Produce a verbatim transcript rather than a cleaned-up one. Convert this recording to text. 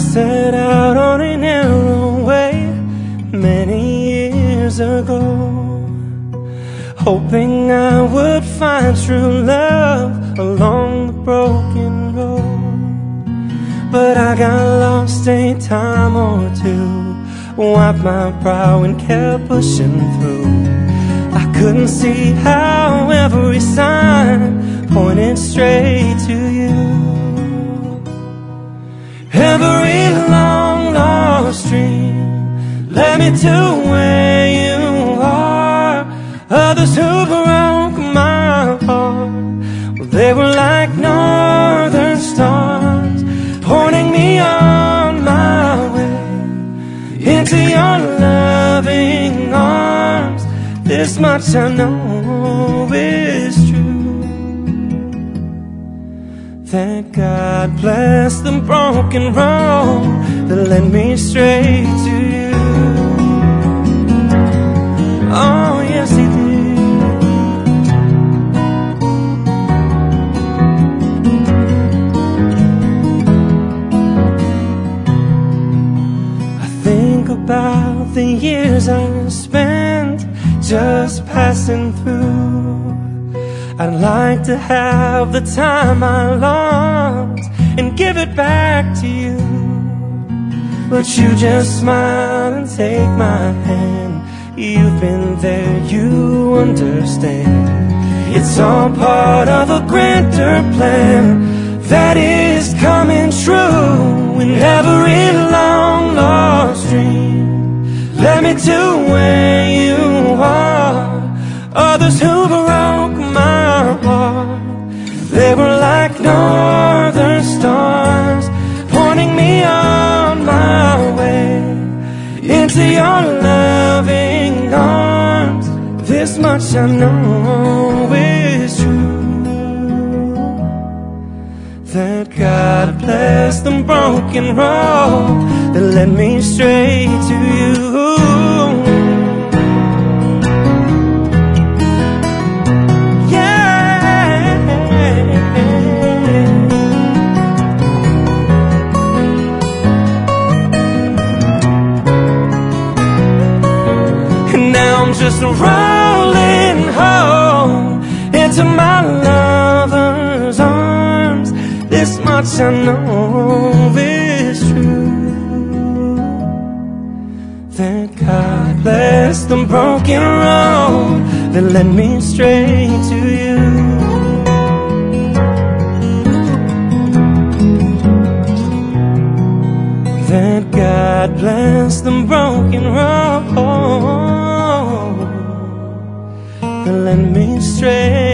set out on a narrow way many years ago, hoping I would find true love along the broken road. But I got lost a time or two, wiped my brow and kept pushing through. I couldn't see how every sign pointed straight to you. Every long lost dream led me to where you are. Others who broke my heart, well, they were like northern stars, pointing me on my way into your loving arms. This much I know is true, that God bless the broken road that led me straight to you. Oh, yes, He did. I think about the years I spent just passing through. I'd like to have the time I lost and give it back to you, but you just smile and take my hand. You've been there, you understand. It's all part of a grander plan that is coming true. And every long lost dream led me to where you are. Others who broke my heart, they were like northern stars, pointing me on my way into your loving arms. This much I know is true, that God bless the broken road that led me straight to you. Just rolling home into my lover's arms. This much I know is true, that God bless the broken road that led me straight to you. That God bless the broken road that led me straight